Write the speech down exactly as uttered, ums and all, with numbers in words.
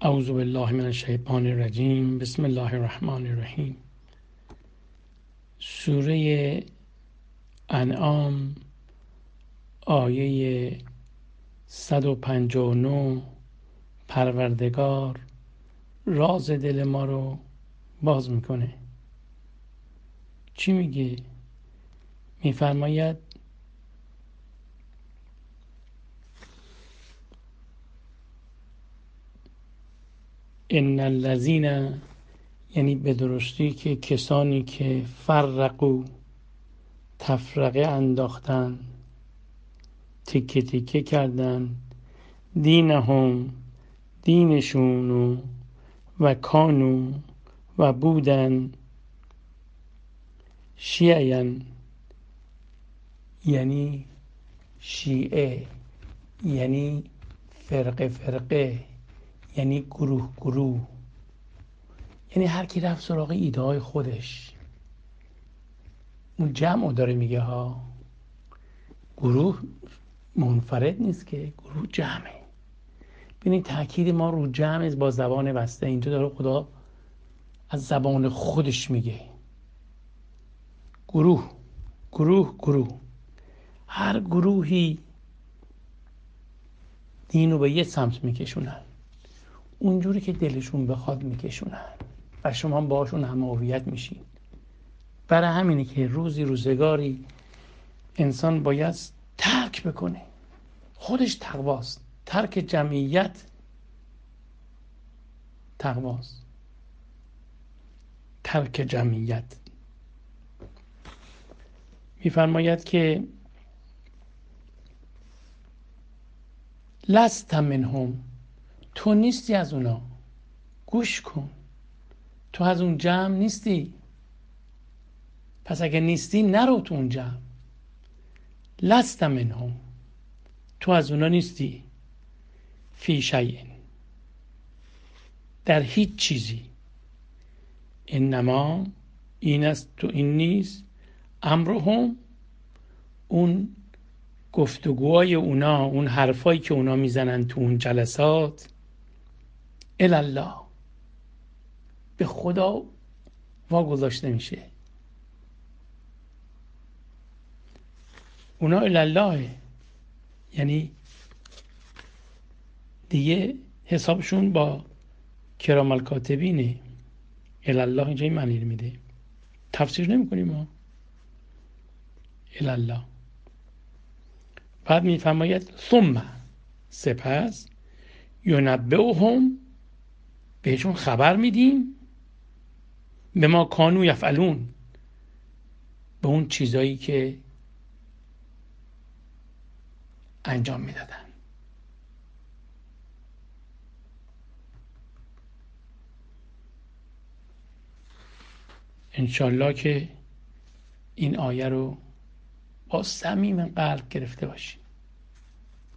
اعوذ بالله من الشیطان الرجیم. بسم الله الرحمن الرحیم. سوره انعام آیه صد و پنجاه و نه. پروردگار راز دل ما رو باز میکنه. چی میگه؟ میفرماید ان الذین، یعنی به درستی که کسانی که فرقو، تفرقه انداختن، تیکه تیکه کردن، دینهم، دینشونو، و کانو، و بودن، شیعین، یعنی شیعه، یعنی فرقه فرقه، یعنی گروه گروه، یعنی هر کی رفت سراغ ایده های خودش. اون جمع داره میگه ها، گروه منفرد نیست که، گروه جمعه. ببینید تأکید ما رو جمع با زبان بسته. اینجا داره خدا از زبان خودش میگه گروه گروه گروه. هر گروهی دینو به یه سمت میکشونن، اونجوری که دلشون بخواد میکشونن و شما باشون هم هویت میشین. برای همینه که روزی روزگاری انسان باید ترک بکنه. خودش تقواست. ترک جمعیت تقواست. ترک جمعیت. میفرماید که لست منهم، تو نیستی از اونا. گوش کن، تو از اون جمع نیستی. پس اگه نیستی نرو تو اون جمع. لست منهم، تو از اونا نیستی. فی شیء، در هیچ چیزی. انما، این است تو این نیست. امرهم، اون گفتگوهای اونا، اون حرفایی که اونا میزنن تو اون جلسات، الله، به خدا واگذاشته میشه. اونا الله، یعنی دیگه حسابشون با کرام الکاتبینه. الله اینجا این معنی میده. تفسیر نمی کنیم ما. الله. بعد میفرماید ثم، سپس، ینبئهم، بهشون خبر میدیم، به ما کانو یفعلون، به اون چیزایی که انجام میدادن. انشالله که این آیه رو با صمیم قلب گرفته باشیم.